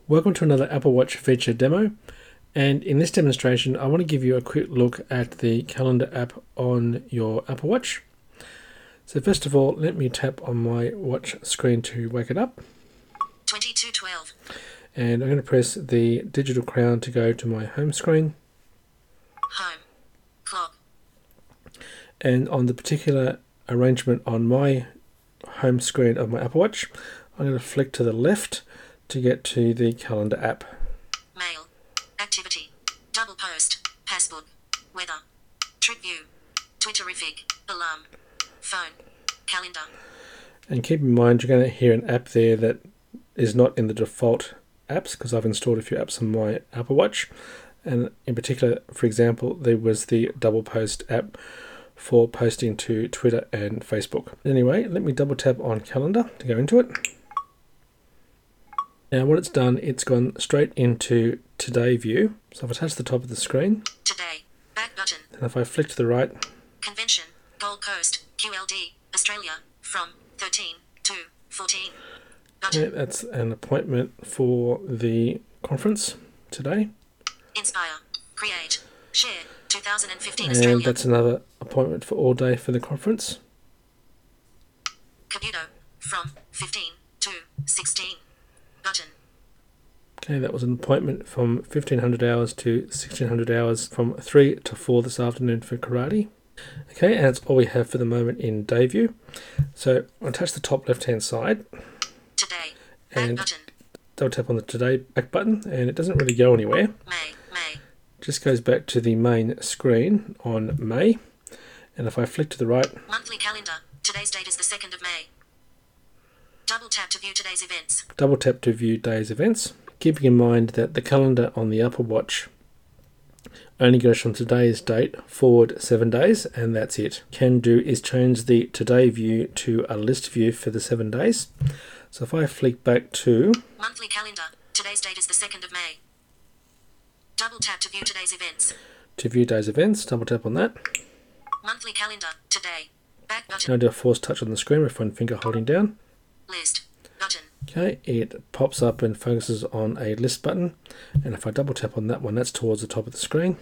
Welcome to another Apple Watch feature demo, and in this demonstration I want to give you a quick look at the calendar app on your Apple Watch. So first of all, let me tap on my watch screen to wake it up. 22:12. And I'm going to press the digital crown to go to my home screen. Home. Clock. And on the particular arrangement on my home screen of my Apple Watch, I'm going to flick to the left to get to the calendar app. Mail. Activity. Double post. Passbook. Weather. Trip view. Twitterific. Alarm. Phone. Calendar. And keep in mind you're going to hear an app there that is not in the default apps, because I've installed a few apps on my Apple Watch, and in particular, for example, there was the double post app for posting to Twitter and Facebook. Anyway, let me double tap on calendar to go into it. Now what it's done, it's gone straight into Today view. So if I touch the top of the screen, Today. Back button. and if I flick to the right, Convention. Gold Coast. QLD. Australia. From 13 to 14. Button. okay, that's an appointment for the conference today. Inspire. Create. Share. 2015 And Australia. that's another appointment for all day for the conference. Computer. From 15 to 16. Button. Okay, that was an appointment from 1500 hours to 1600 hours from 3 to 4 this afternoon for karate. Okay, and that's all we have for the moment in day view. So I'll touch the top left hand side, Today. Back and button. double tap on the Today back button, and it doesn't really go anywhere. May. It just goes back to the main screen on May. And if I flick to the right, Monthly calendar. Today's date is the 2nd of May. Double tap to view today's events. double tap to view day's events. Keeping in mind that the calendar on the Apple Watch only goes from today's date forward 7 days, and that's it. Can do is change the today view to a list view for the 7 days. So if I flick back to Monthly calendar. Today's date is the 2nd of May. Double tap to view today's events. view day's events, double tap on that. Monthly calendar. Today. Back Now button. do a force touch on the screen with one finger holding down. List. Button. Okay, it pops up and focuses on a list button, and if I double tap on that one, that's towards the top of the screen.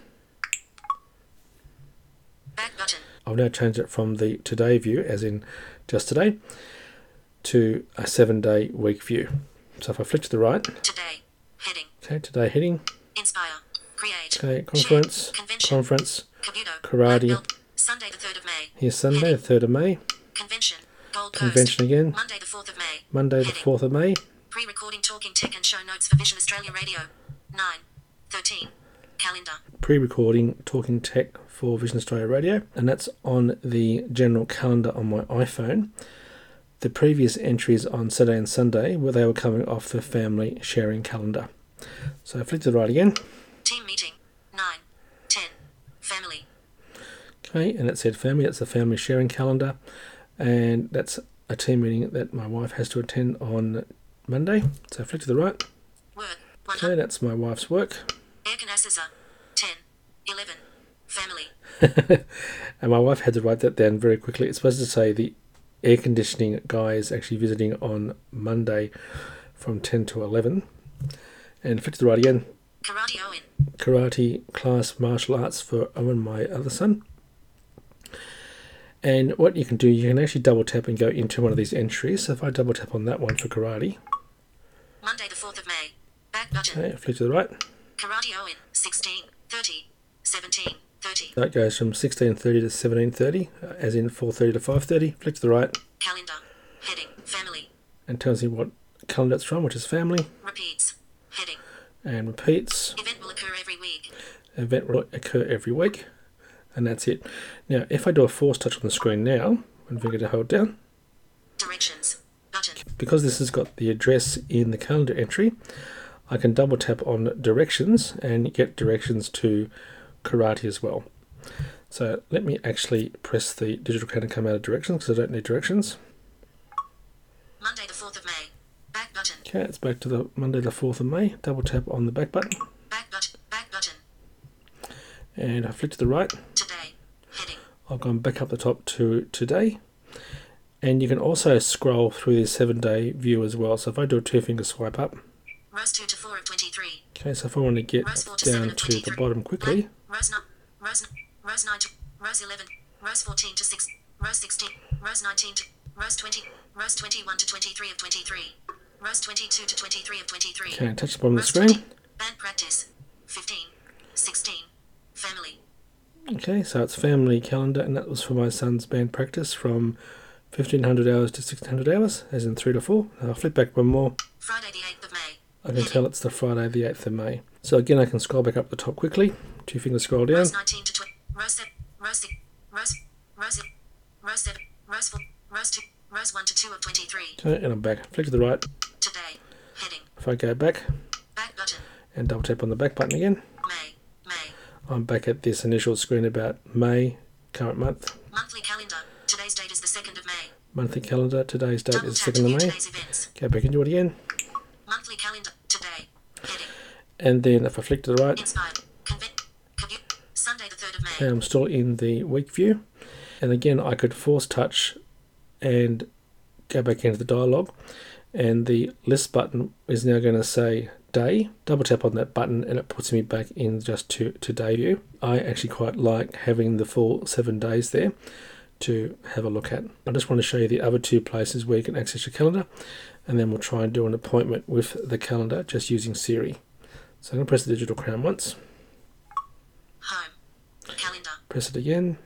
Back button. I've now changed it from the today view, as in just today, to a 7-day week view. So if I flick to the right, Today. Heading. okay, today heading, Inspire. Create. okay, conference, Convention. conference, Computer. karate. Black belt. Sunday the 3rd of May. Here's Sunday, the 3rd of May, Convention. Gold Coast. convention again, Monday the 4th of May. Monday the Heading. 4th of May, Pre-recording talking tech and show notes for Vision Australia Radio. 9:13. Calendar. pre-recording Talking Tech for Vision Australia Radio, and that's on the general calendar on my iPhone. The previous entries on Saturday and Sunday, where they were coming off the family sharing calendar. So I flick to the right again, Team meeting. 9:10. Family. okay, and it said family, that's the family sharing calendar, and that's a team meeting that my wife has to attend on Monday. So I flick to the right, Work. okay, 100. that's my wife's work. Air Canassaza. 10:11. Family. And my wife had to write that down very quickly. It's supposed to say the air conditioning guy is actually visiting on Monday from 10 to 11. And flick to the right again, Karate Owen. karate class martial arts for Owen, my other son. And what you can do, you can actually double tap and go into one of these entries. So if I double tap on that one for karate, Monday the 4th of May. Back button. okay, flick to the right, Karate Owen. 16:30. 17:30. that goes from 16:30 to 17:30, as in 4:30 to 5:30. Flick to the right Calendar. Heading. Family. and tells you what calendar it's from, which is family, Repeats. Heading. and repeats. Event will occur every week. Event will occur every week, and that's it. Now if I do a force touch on the screen now, one finger to hold down, Directions. Button. because this has got the address in the calendar entry, I can double tap on directions and get directions to karate as well. So let me actually press the digital crown and come out of directions, because I don't need directions. Monday the 4th of May. Back button. Okay, it's back to the Monday the 4th of May. Double tap on the back button, Back button. Back button. and I flick to the right. Today. Heading. I've gone back up the top to today, and you can also scroll through the 7-day view as well. So if I do a 2-finger swipe up, Rows 2 to 4 of 23. Okay, so if I want to get Rows 4 to 7 down of to 23. the bottom quickly, Rows 9, rows 9 to rows 11, rows 14 to 6, rows 16, rows 19 to rows 20, rows 21 to 23 of 23, rows 22 to 23 of 23. okay, touch the bottom of the Rows screen. 20, band practice, 15, 16, family. Okay, so it's family calendar, and that was for my son's band practice from 1500 hours to 1600 hours, as in 3 to 4. I'll flip back one more. Friday the 8th of May. I can tell it's the Friday the 8th of May. So again, I can scroll back up the top quickly. 2 finger scroll down. Rows 19 to 20, rows 7, rows 6, rows 7, rows 4, rows 2, rows 1 to 2 of 23. Okay, and I'm back. Flick to the right. Today, heading, If I go back back button, and double tap on the back button again, May, I'm back at this initial screen about May, current month. monthly calendar. Today's date is the 2nd of May. Monthly calendar, today's date Double is tap to 2nd view of May. today's events. Go back into it again. Monthly calendar. Today, heading, And then if I flick to the right, inspired, Sunday the 3rd of May. okay, I'm still in the week view. And again, I could force touch and go back into the dialog. And the list button is now going to say day. Double tap on that button and it puts me back in just to day view. I actually quite like having the full 7 days there to have a look at. I just want to show you the other 2 places where you can access your calendar, and then we'll try and do an appointment with the calendar just using Siri. So I'm going to press the digital crown once, Home, calendar, press it again,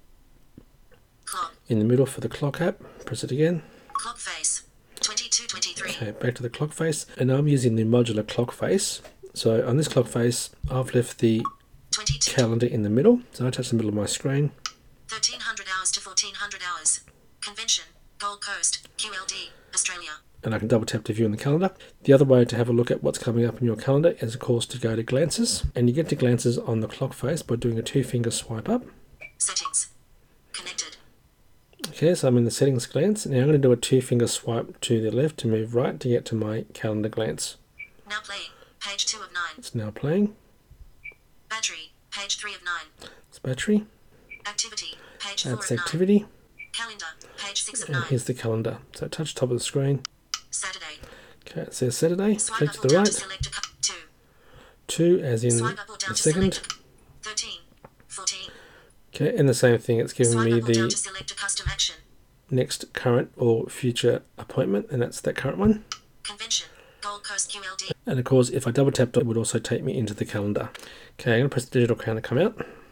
clock, in the middle for the clock app, press it again. clock face, 22, 23. Okay, back to the clock face, and I'm using the modular clock face. So on this clock face, I've left the 22, calendar in the middle, so I touch the middle of my screen. 1300 hours to 1400 hours. Convention, Gold Coast, QLD, Australia. And I can double tap to view in the calendar. The other way to have a look at what's coming up in your calendar is, of course, to go to Glances. And you get to Glances on the clock face by doing a 2-finger swipe up. Settings, connected. Okay, so I'm in the Settings glance. Now I'm going to do a 2-finger swipe to the left to move right to get to my calendar glance. Now playing, page 2 of 9. It's now playing. Battery, page 3 of 9. It's battery. Activity, page 4 That's of 9. activity. Calendar, page 6 of And 9. here's the calendar. So touch top of the screen. Saturday. Okay, it says Saturday. Swipe Click up to or the down to right. select a 2. 2 as in Swipe up or down the to second. select a 13, 14. Okay, and the same thing. It's giving Swipe me up or down the to select a custom action. next current or future appointment, and that's that current one. Convention, Gold Coast QLD. And of course, if I double tapped it, would also take me into the calendar. Okay, I'm going to press the digital crown to come out.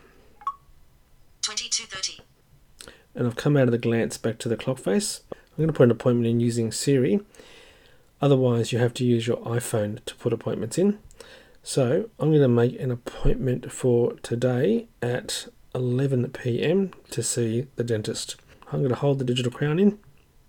22:30. And I've come out of the glance back to the clock face. I'm going to put an appointment in using Siri. Otherwise, you have to use your iPhone to put appointments in. So I'm going to make an appointment for today at 11 PM to see the dentist. I'm going to hold the digital crown in.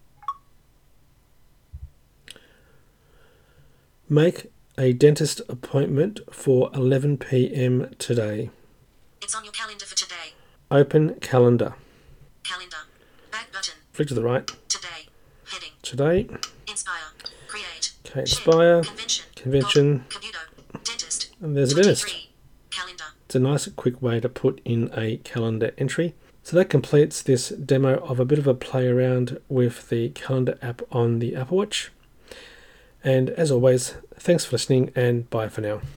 Make a dentist appointment for 11 PM today. It's on your calendar for today. Open calendar. Calendar. Back button. Flick to the right. Today. Heading. Today. Inspire. Create. Okay, Ship. Inspire. Convention. Convention. Computer. Dentist. And there's a dentist. 23. Calendar. It's a nice quick way to put in a calendar entry. So that completes this demo of a bit of a play around with the calendar app on the Apple Watch. And as always, thanks for listening and bye for now.